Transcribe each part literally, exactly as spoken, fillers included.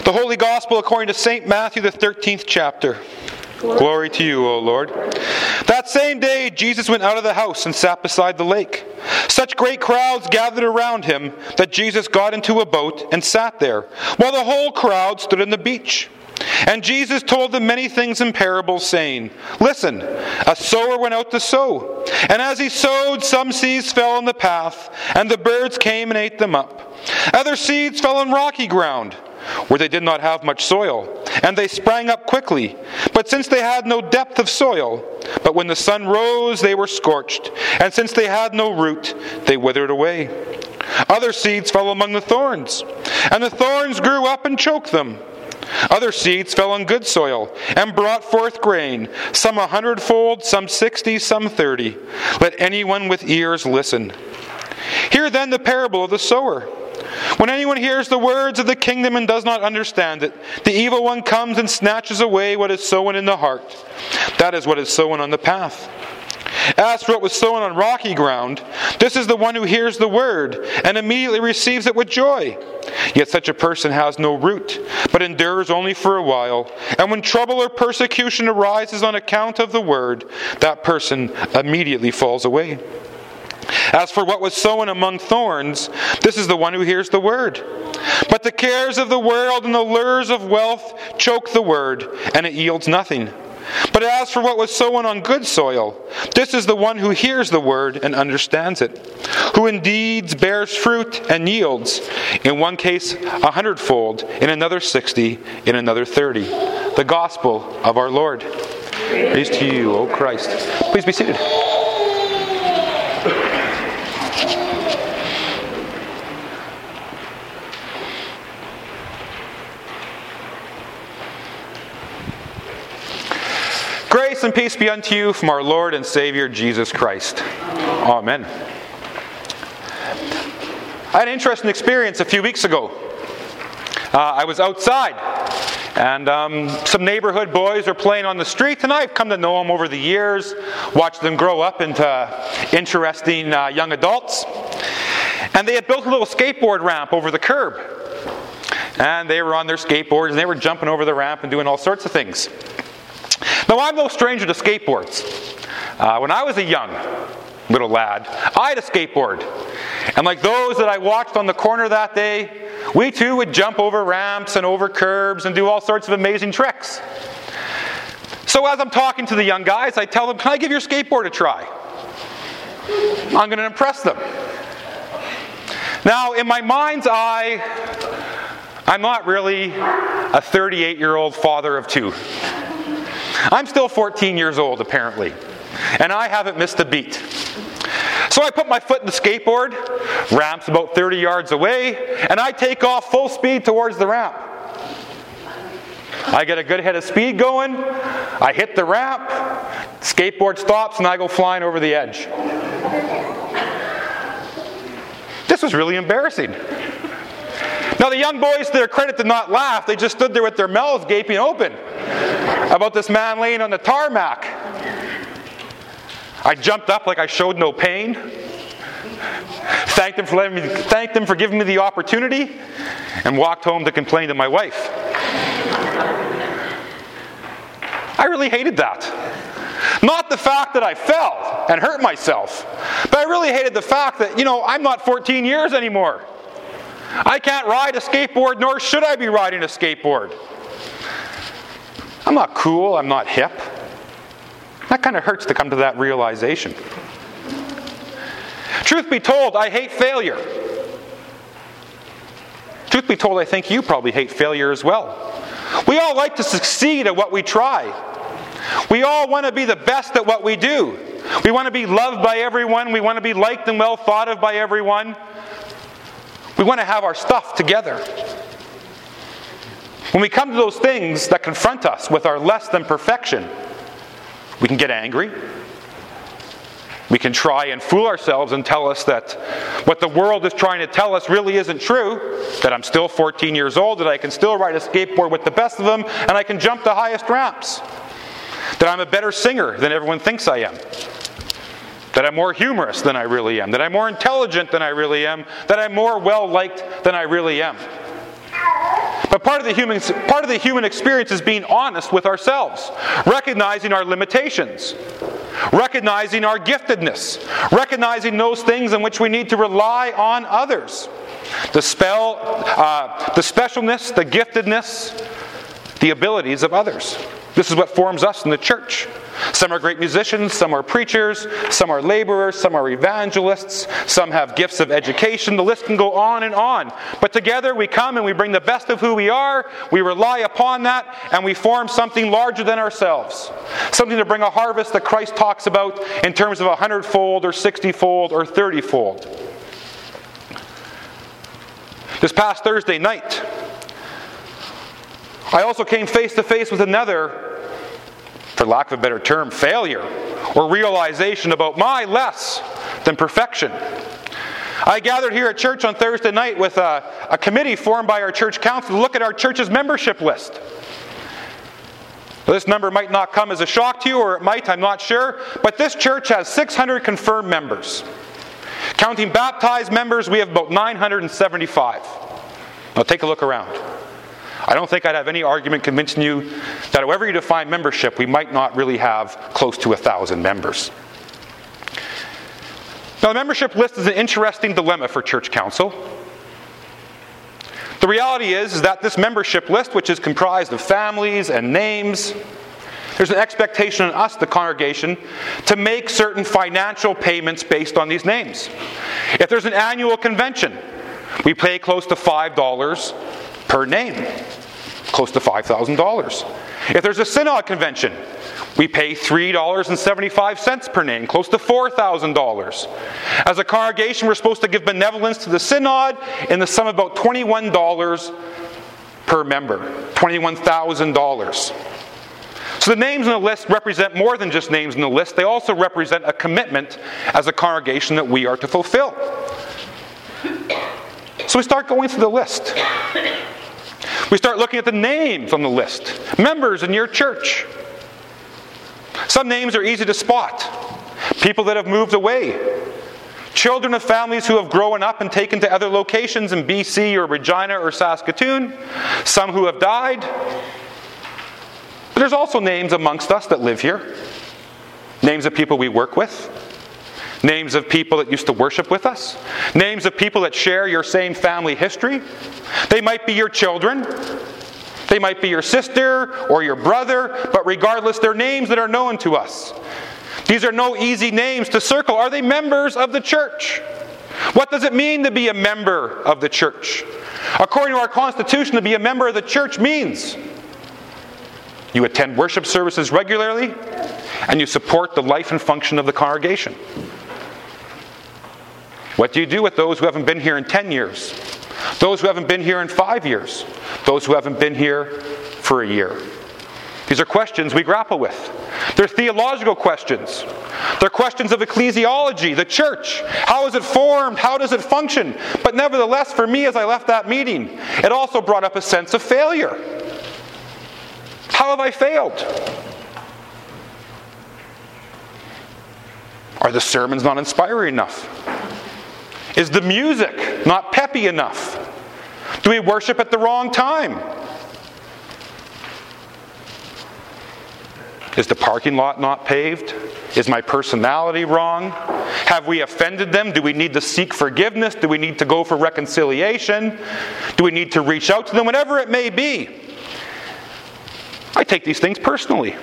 The Holy Gospel according to Saint Matthew, the thirteenth chapter. Glory. Glory to you, O Lord. That same day, Jesus went out of the house and sat beside the lake. Such great crowds gathered around him that Jesus got into a boat and sat there, while the whole crowd stood on the beach. And Jesus told them many things in parables, saying, Listen, a sower went out to sow. And as he sowed, some seeds fell on the path, and the birds came and ate them up. Other seeds fell on rocky ground, where they did not have much soil, and they sprang up quickly. But since they had no depth of soil, but when the sun rose, they were scorched. And since they had no root, they withered away. Other seeds fell among the thorns, and the thorns grew up and choked them. Other seeds fell on good soil, and brought forth grain, some a hundredfold, some sixty, some thirty. Let anyone with ears listen. Hear then the parable of the sower. When anyone hears the words of the kingdom and does not understand it, the evil one comes and snatches away what is sown in the heart. That is what is sown on the path. As for what was sown on rocky ground, this is the one who hears the word and immediately receives it with joy. Yet such a person has no root, but endures only for a while. And when trouble or persecution arises on account of the word, that person immediately falls away. As for what was sown among thorns, this is the one who hears the word. But the cares of the world and the lures of wealth choke the word, and it yields nothing. But as for what was sown on good soil, this is the one who hears the word and understands it, who indeed bears fruit and yields, in one case a hundredfold, in another sixty, in another thirty. The gospel of our Lord. Praise to you, O Christ. Please be seated. Grace and peace be unto you from our Lord and Savior Jesus Christ. Amen. I had an interesting experience a few weeks ago. Uh, I was outside, and um, some neighborhood boys were playing on the street, and I've come to know them over the years, watched them grow up into interesting uh, young adults. And they had built a little skateboard ramp over the curb. And they were on their skateboards, and they were jumping over the ramp and doing all sorts of things. Now, I'm no stranger to skateboards. Uh, when I was a young little lad, I had a skateboard. And like those that I watched on the corner that day, we too would jump over ramps and over curbs and do all sorts of amazing tricks. So as I'm talking to the young guys, I tell them, can I give your skateboard a try? I'm going to impress them. Now, in my mind's eye, I'm not really a thirty-eight-year-old father of two. I'm still fourteen years old, apparently, and I haven't missed a beat. So I put my foot in the skateboard, ramp's about thirty yards away, and I take off full speed towards the ramp. I get a good head of speed going, I hit the ramp, skateboard stops, and I go flying over the edge. This was really embarrassing. Now the young boys, to their credit, did not laugh. They just stood there with their mouths gaping open about this man laying on the tarmac. I jumped up like I showed no pain. Thanked them for letting me, thanked them for giving me the opportunity, and walked home to complain to my wife. I really hated that. Not the fact that I fell and hurt myself, but I really hated the fact that, you know, I'm not fourteen years anymore. I can't ride a skateboard, nor should I be riding a skateboard. I'm not cool, I'm not hip. That kind of hurts to come to that realization. Truth be told, I hate failure. Truth be told, I think you probably hate failure as well. We all like to succeed at what we try. We all want to be the best at what we do. We want to be loved by everyone. We want to be liked and well thought of by everyone. We want to have our stuff together. When we come to those things that confront us with our less than perfection, we can get angry. We can try and fool ourselves and tell us that what the world is trying to tell us really isn't true, that I'm still fourteen years old, that I can still ride a skateboard with the best of them, and I can jump the highest ramps, that I'm a better singer than everyone thinks I am, that I'm more humorous than I really am, that I'm more intelligent than I really am, that I'm more well-liked than I really am. But part of the human part of the human experience is being honest with ourselves, recognizing our limitations, recognizing our giftedness, recognizing those things in which we need to rely on others. The spell, uh, the specialness, the giftedness, the abilities of others. This is what forms us in the church. Some are great musicians, some are preachers, some are laborers, some are evangelists, some have gifts of education. The list can go on and on. But together we come and we bring the best of who we are, we rely upon that, and we form something larger than ourselves. Something to bring a harvest that Christ talks about in terms of a hundredfold or sixtyfold or thirtyfold. This past Thursday night, I also came face to face with another, for lack of a better term, failure or realization about my less than perfection. I gathered here at church on Thursday night with a, a committee formed by our church council to look at our church's membership list. Now, this number might not come as a shock to you, or it might, I'm not sure, but this church has six hundred confirmed members. Counting baptized members, we have about nine hundred seventy-five. Now take a look around. I don't think I'd have any argument convincing you that however you define membership, we might not really have close to a thousand members. Now, the membership list is an interesting dilemma for church council. The reality is, is that this membership list, which is comprised of families and names, there's an expectation on us, the congregation, to make certain financial payments based on these names. If there's an annual convention, we pay close to five dollars per name, close to five thousand dollars. If there's a synod convention, we pay three dollars and seventy-five cents per name, close to four thousand dollars. As a congregation, we're supposed to give benevolence to the synod in the sum of about twenty-one dollars per member, twenty-one thousand dollars. So the names on the list represent more than just names on the list. They also represent a commitment as a congregation that we are to fulfill. So we start going through the list. We start looking at the names on the list. Members in your church. Some names are easy to spot. People that have moved away. Children of families who have grown up and taken to other locations in B C or Regina or Saskatoon. Some who have died. But there's also names amongst us that live here. Names of people we work with. Names of people that used to worship with us. Names of people that share your same family history. They might be your children. They might be your sister or your brother, but regardless, they're names that are known to us. These are no easy names to circle. Are they members of the church? What does it mean to be a member of the church? According to our Constitution, to be a member of the church means you attend worship services regularly and you support the life and function of the congregation. What do you do with those who haven't been here in ten years? Those who haven't been here in five years? Those who haven't been here for a year? These are questions we grapple with. They're theological questions. They're questions of ecclesiology, the church. How is it formed? How does it function? But nevertheless, for me, as I left that meeting, it also brought up a sense of failure. How have I failed? Are the sermons not inspiring enough? Is the music not peppy enough? Do we worship at the wrong time? Is the parking lot not paved? Is my personality wrong? Have we offended them? Do we need to seek forgiveness? Do we need to go for reconciliation? Do we need to reach out to them? Whatever it may be. I take these things personally.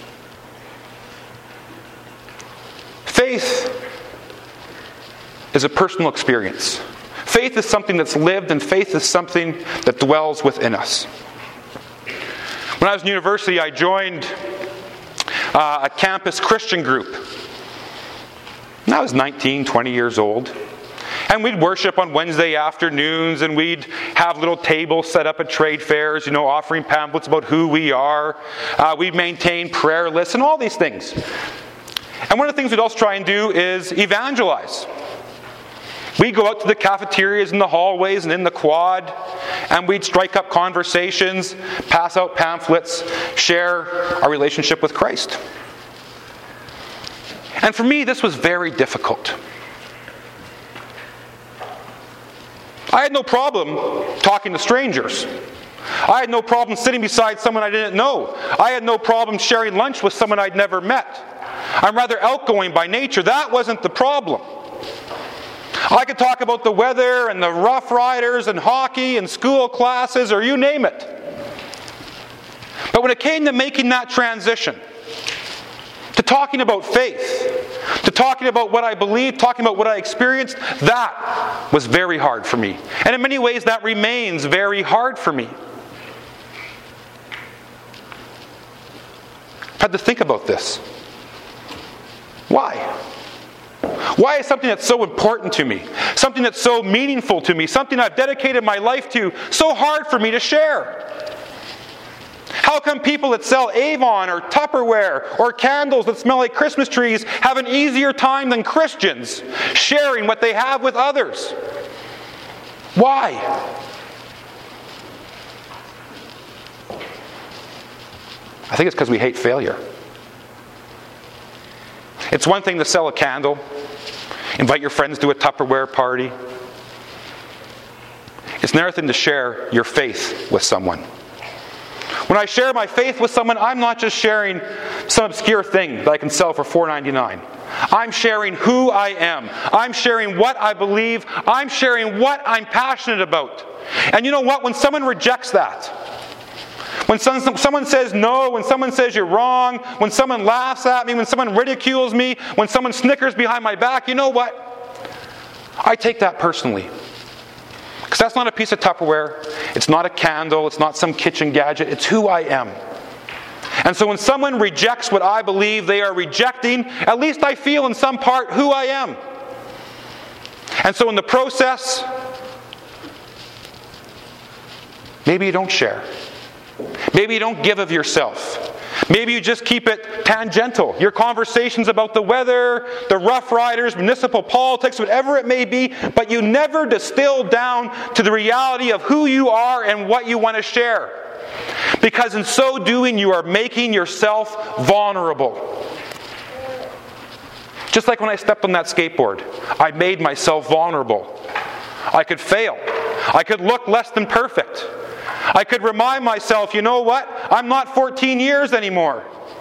Faith is a personal experience. Faith is something that's lived, and faith is something that dwells within us. When I was in university, I joined uh, a campus Christian group. And I was nineteen, twenty years old. And we'd worship on Wednesday afternoons, and we'd have little tables set up at trade fairs, you know, offering pamphlets about who we are. Uh, we'd maintain prayer lists and all these things. And one of the things we'd also try and do is evangelize. We'd go out to the cafeterias and the hallways and in the quad, and we'd strike up conversations, pass out pamphlets, share our relationship with Christ. And for me, this was very difficult. I had no problem talking to strangers. I had no problem sitting beside someone I didn't know. I had no problem sharing lunch with someone I'd never met. I'm rather outgoing by nature. That wasn't the problem. I could talk about the weather and the Rough Riders and hockey and school classes or you name it. But when it came to making that transition, to talking about faith, to talking about what I believed, talking about what I experienced, that was very hard for me. And in many ways, that remains very hard for me. I've had to think about this. Why? Why is something that's so important to me, something that's so meaningful to me, something I've dedicated my life to, so hard for me to share? How come people that sell Avon or Tupperware or candles that smell like Christmas trees have an easier time than Christians sharing what they have with others? Why? I think it's because we hate failure. It's one thing to sell a candle, invite your friends to a Tupperware party. It's another thing to share your faith with someone. When I share my faith with someone, I'm not just sharing some obscure thing that I can sell for four dollars and ninety-nine cents. I'm sharing who I am. I'm sharing what I believe. I'm sharing what I'm passionate about. And you know what? When someone rejects that, when someone says no, when someone says you're wrong, when someone laughs at me, when someone ridicules me, when someone snickers behind my back, you know what? I take that personally. Because that's not a piece of Tupperware, it's not a candle, it's not some kitchen gadget, it's who I am. And so when someone rejects what I believe, they are rejecting, at least I feel in some part, who I am. And so in the process, maybe you don't share. Maybe you don't give of yourself. Maybe you just keep it tangential. Your conversations about the weather, the Rough Riders, municipal politics, whatever it may be, but you never distill down to the reality of who you are and what you want to share. Because in so doing, you are making yourself vulnerable. Just like when I stepped on that skateboard, I made myself vulnerable. I could fail. I could look less than perfect. I could remind myself, you know what? I'm not fourteen years anymore.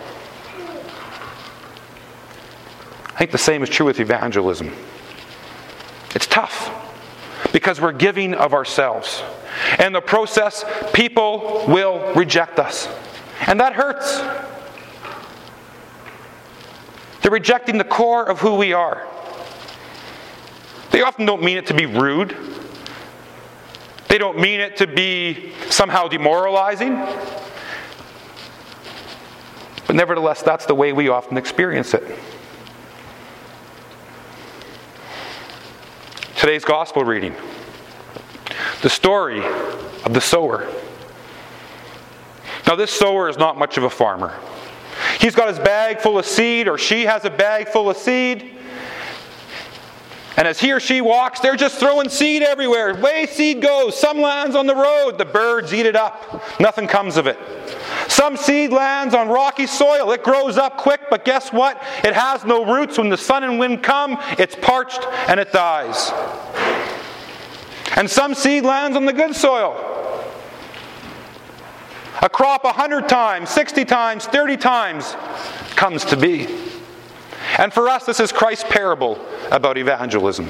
I think the same is true with evangelism. It's tough because we're giving of ourselves. And in the process, people will reject us. And that hurts. They're rejecting the core of who we are. They often don't mean it to be rude. They don't mean it to be somehow demoralizing. But nevertheless, that's the way we often experience it. Today's gospel reading. The story of the sower. Now, this sower is not much of a farmer. He's got his bag full of seed, or she has a bag full of seed. And as he or she walks, they're just throwing seed everywhere. Way seed goes. Some lands on the road. The birds eat it up. Nothing comes of it. Some seed lands on rocky soil. It grows up quick, but guess what? It has no roots. When the sun and wind come, it's parched and it dies. And some seed lands on the good soil. A crop a hundred times, sixty times, thirty times comes to be. And for us, this is Christ's parable about evangelism.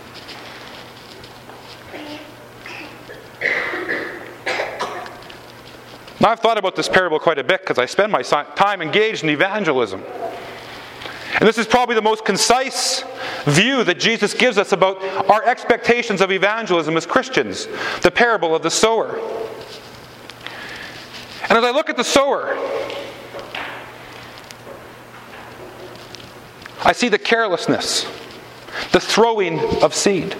Now, I've thought about this parable quite a bit because I spend my time engaged in evangelism. And this is probably the most concise view that Jesus gives us about our expectations of evangelism as Christians, the parable of the sower. And as I look at the sower, I see the carelessness, the throwing of seed.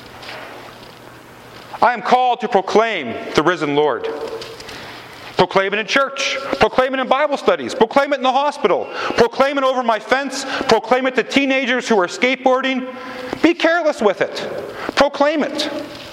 I am called to proclaim the risen Lord. Proclaim it in church. Proclaim it in Bible studies. Proclaim it in the hospital. Proclaim it over my fence. Proclaim it to teenagers who are skateboarding. Be careless with it. Proclaim it.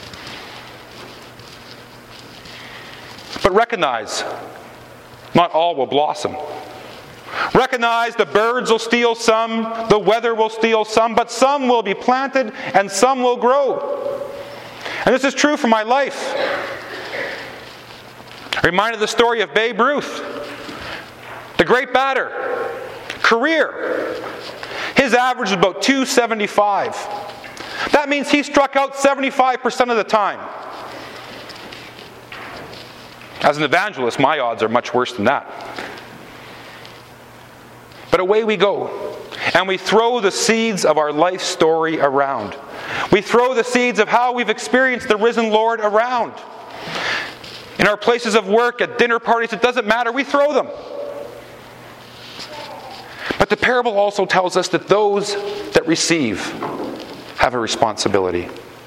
But recognize, not all will blossom. Recognize the birds will steal some, the weather will steal some, but some will be planted and some will grow. And this is true for my life. Reminded of the story of Babe Ruth, the great batter, career. His average was about two seventy-five. That means he struck out seventy-five percent of the time. As an evangelist, my odds are much worse than that. But away we go, and we throw the seeds of our life story around. We throw the seeds of how we've experienced the risen Lord around. In our places of work, at dinner parties, it doesn't matter, we throw them. But the parable also tells us that those that receive have a responsibility.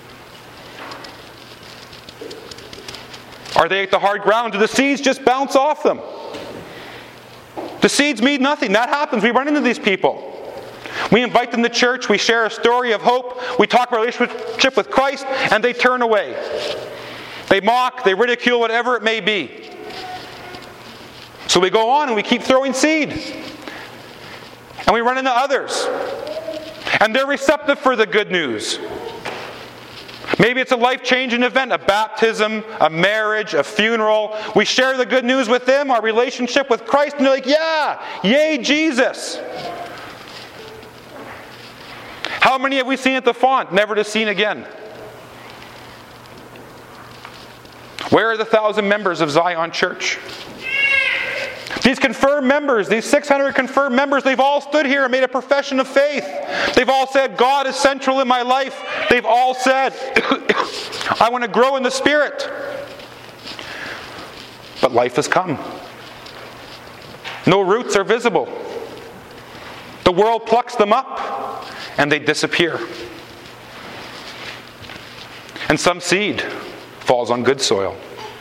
Are they at the hard ground? Do the seeds just bounce off them? The seeds mean nothing. That happens. We run into these people. We invite them to church. We share a story of hope. We talk about relationship with Christ, and they turn away. They mock. They ridicule, whatever it may be. So we go on and we keep throwing seed. And we run into others. And they're receptive for the good news. Maybe it's a life-changing event, a baptism, a marriage, a funeral. We share the good news with them, our relationship with Christ, and they're like, yeah, yay, Jesus. How many have we seen at the font, never to seen again? Where are the thousand members of Zion Church? These confirmed members, these six hundred confirmed members, they've all stood here and made a profession of faith. They've all said, God is central in my life. They've all said, I want to grow in the Spirit. But life has come. No roots are visible. The world plucks them up and they disappear. And some seed falls on good soil.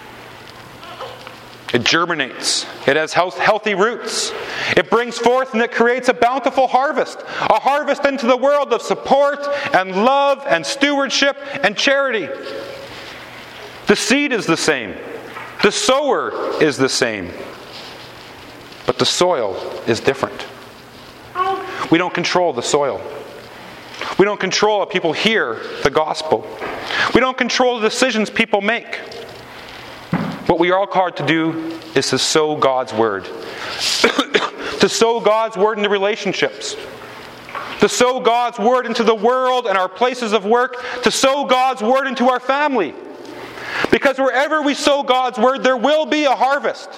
It germinates. It has healthy roots. It brings forth and it creates a bountiful harvest. A harvest into the world of support and love and stewardship and charity. The seed is the same. The sower is the same. But the soil is different. We don't control the soil. We don't control how people hear the gospel. We don't control the decisions people make. What we are all called to do is to sow God's word. To sow God's word into relationships. To sow God's word into the world and our places of work. To sow God's word into our family. Because wherever we sow God's word, there will be a harvest.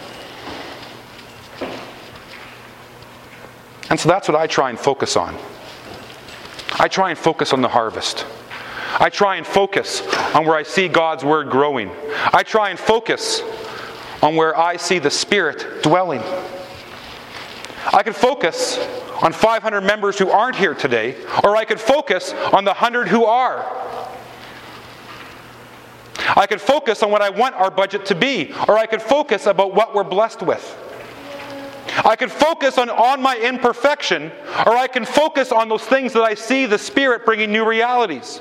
And so that's what I try and focus on. I try and focus on the harvest. I try and focus on where I see God's word growing. I try and focus on where I see the Spirit dwelling. I could focus on five hundred members who aren't here today, or I could focus on the one hundred who are. I could focus on what I want our budget to be, or I could focus about what we're blessed with. I could focus on, on my imperfection, or I can focus on those things that I see the Spirit bringing new realities.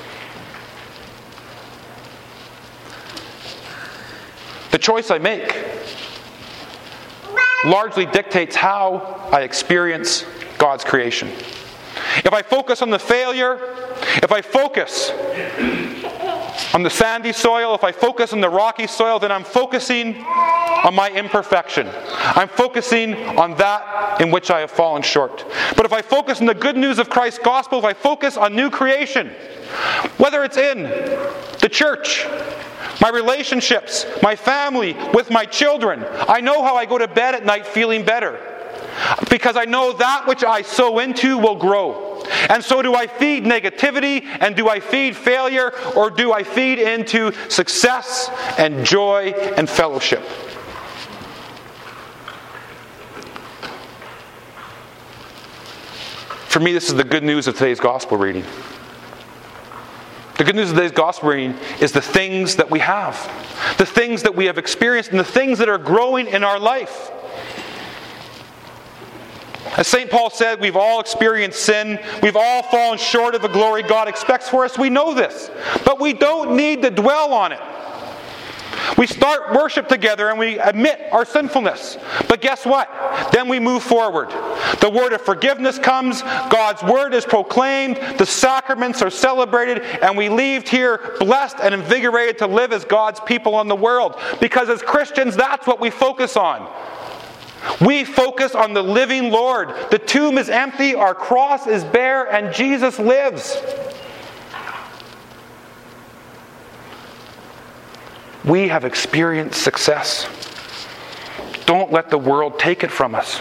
The choice I make largely dictates how I experience God's creation. If I focus on the failure, if I focus on the sandy soil, if I focus on the rocky soil, then I'm focusing on my imperfection. I'm focusing on that in which I have fallen short. But if I focus on the good news of Christ's gospel, if I focus on new creation, whether it's in the church, my relationships, my family, with my children, I know how I go to bed at night feeling better. Because I know that which I sow into will grow. And so do I feed negativity, and do I feed failure, or do I feed into success and joy and fellowship? For me, this is the good news of today's gospel reading. The good news of today's gospel reading is the things that we have. The things that we have experienced and the things that are growing in our life. As Saint Paul said, we've all experienced sin. We've all fallen short of the glory God expects for us. We know this. But we don't need to dwell on it. We start worship together and we admit our sinfulness. But guess what? Then we move forward. The word of forgiveness comes, God's word is proclaimed, the sacraments are celebrated, and we leave here blessed and invigorated to live as God's people on the world. Because as Christians, that's what we focus on. We focus on the living Lord. The tomb is empty, our cross is bare, and Jesus lives. We have experienced success. Don't let the world take it from us.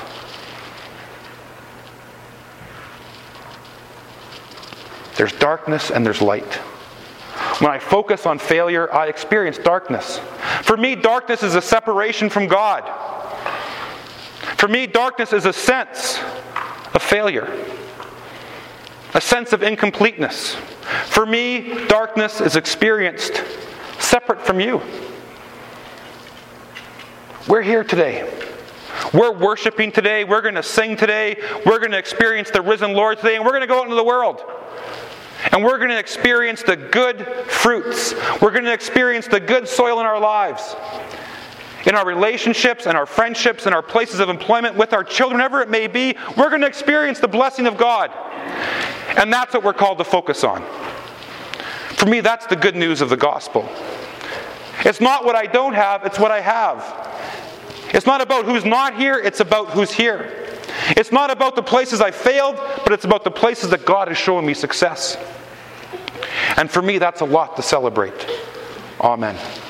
There's darkness and there's light. When I focus on failure, I experience darkness. For me, darkness is a separation from God. For me, darkness is a sense of failure, a sense of incompleteness. For me, darkness is experienced separate from you. We're here today. We're worshiping today. We're going to sing today. We're going to experience the risen Lord today. And we're going to go out into the world. And we're going to experience the good fruits. We're going to experience the good soil in our lives. In our relationships and our friendships and our places of employment with our children, whatever it may be, we're going to experience the blessing of God. And that's what we're called to focus on. For me, that's the good news of the gospel. It's not what I don't have, it's what I have. It's not about who's not here, it's about who's here. It's not about the places I failed, but it's about the places that God has shown me success. And for me, that's a lot to celebrate. Amen.